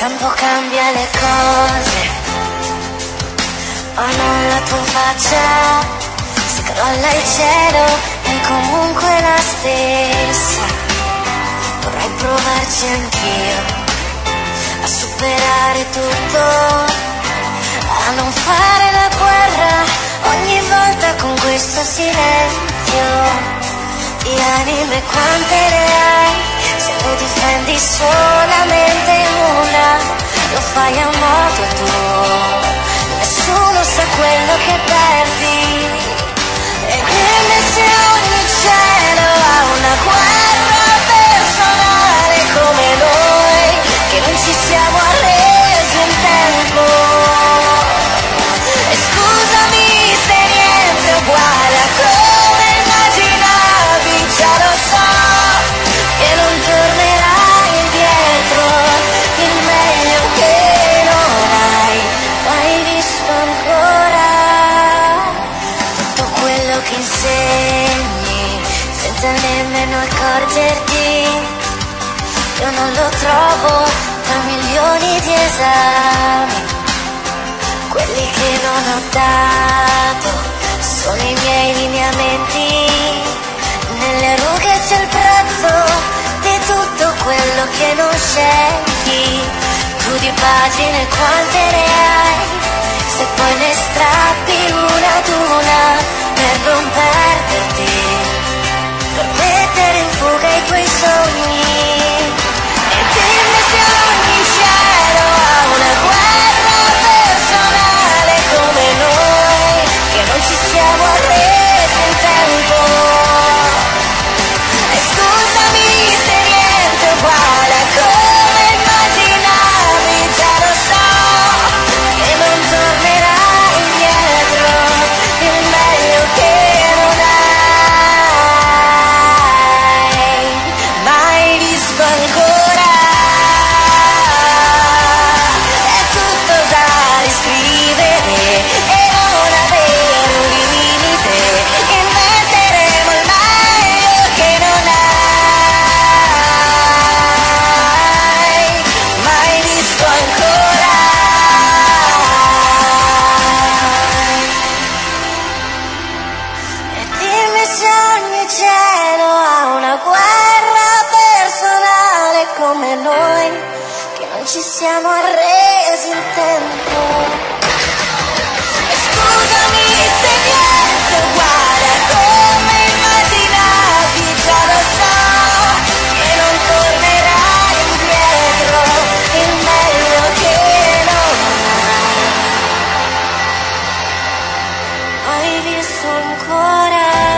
tempo cambia le cose, ma non la tua faccia. Se crolla il cielo è comunque la stessa. Vorrei provarci anch'io, a superare tutto, a non fare la guerra ogni volta con questo silenzio. Di anime quante ne hai, se ne difendi solamente una, lo fai a modo tuo, nessuno sa quello che perdi. E dimmi se ogni cielo ha una guerra personale come noi, che non ci siamo arresi in tempo. E scusami se niente è uguale a come immaginavi, già lo so che non tornerai indietro, il meglio che non hai mai visto ancora. Tutto quello che insegni senza nemmeno accorgerti, io non lo trovo tra milioni di esami. Quelli che non ho dato sono i miei lineamenti, nelle rughe c'è il prezzo di tutto quello che non scegli. Tu di pagine quante ne hai, se poi ne strappi una ad una per non perderti, per mettere in fuga i tuoi sogni. E dimmi se ogni cielo ha una guerra personale come noi, che non ci siamo arresi in tempo. E scusami se niente è uguale a come immaginavi, già lo so che non tornerai indietro, il meglio che non hai mai visto ancora. È tutto da riscrivere e non avere un limite, inventeremo il meglio che non hai mai visto ancora. E dimmi se ogni cielo ha una guerra personale come noi, che non ci siamo arresi in tempo. E scusami se niente è uguale a come immaginavi, già lo so che non tornerai indietro, il meglio che non hai mai visto ancora.